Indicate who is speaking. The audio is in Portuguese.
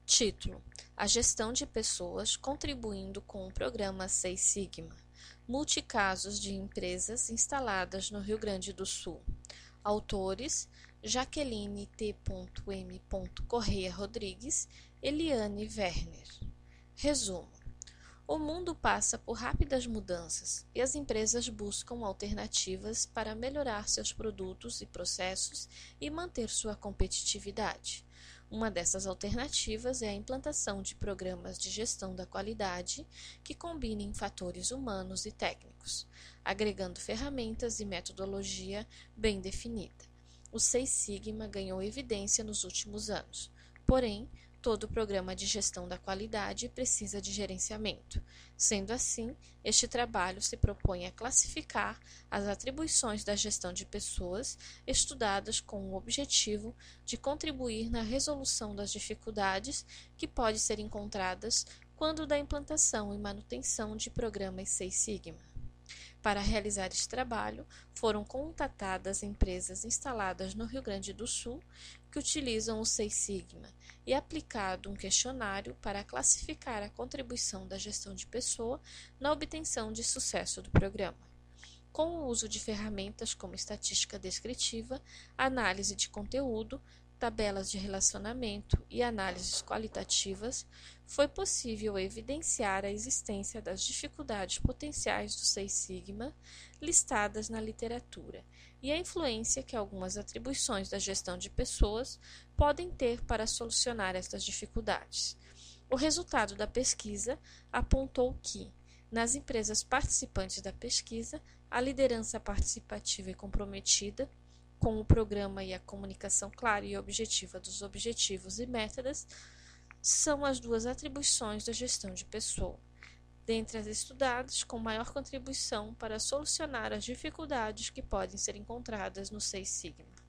Speaker 1: Título: A gestão de pessoas contribuindo com o programa Seis Sigma. Multicasos de empresas instaladas no Rio Grande do Sul. Autores: Jaqueline T. M. Correia Rodrigues, Eliane Werner. Resumo: o mundo passa por rápidas mudanças e as empresas buscam alternativas para melhorar seus produtos e processos e manter sua competitividade. Uma dessas alternativas é a implantação de programas de gestão da qualidade que combinem fatores humanos e técnicos, agregando ferramentas e metodologia bem definida. O Seis Sigma ganhou evidência nos últimos anos, porém, todo programa de gestão da qualidade precisa de gerenciamento. Sendo assim, este trabalho se propõe a classificar as atribuições da gestão de pessoas estudadas com o objetivo de contribuir na resolução das dificuldades que podem ser encontradas quando da implantação e manutenção de programas Seis Sigma. Para realizar este trabalho, foram contatadas empresas instaladas no Rio Grande do Sul que utilizam o Seis Sigma e aplicado um questionário para classificar a contribuição da gestão de pessoa na obtenção de sucesso do programa. Com o uso de ferramentas como estatística descritiva, análise de conteúdo, tabelas de relacionamento e análises qualitativas, foi possível evidenciar a existência das dificuldades potenciais do Seis Sigma listadas na literatura e a influência que algumas atribuições da gestão de pessoas podem ter para solucionar estas dificuldades. O resultado da pesquisa apontou que, nas empresas participantes da pesquisa, a liderança participativa e comprometida com o programa e a comunicação clara e objetiva dos objetivos e metas são as duas atribuições da gestão de pessoa, dentre as estudadas com maior contribuição para solucionar as dificuldades que podem ser encontradas no Seis Sigma.